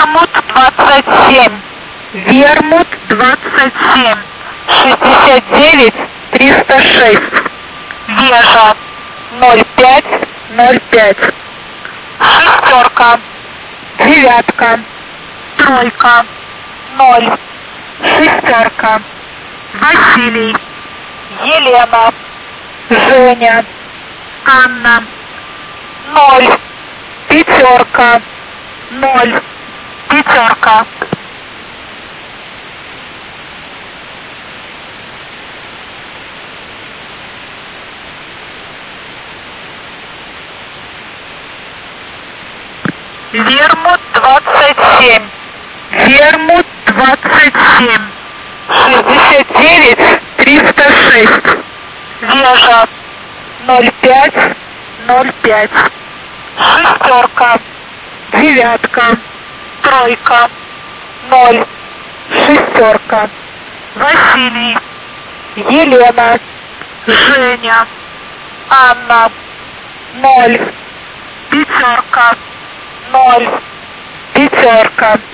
Вермут 27. Вермут 27. 69 306. Вежа 0505. Шестерка. Девятка. Тройка. 0. Шестерка. Василий. Елена. Женя. Анна. 0. Пятерка. 0. Пятерка. Вермут 27. Вермут 27. 69 306. Вежа 0505. Шестерка. Девятка. Тройка. 0. Шестерка. Василий. Елена. Женя. Анна. 0. Пятерка. 0. Пятерка.